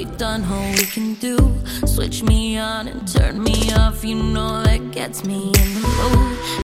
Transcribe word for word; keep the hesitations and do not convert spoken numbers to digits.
we've done, all we can do. Switch me on and turn me off, you know that gets me in the mood.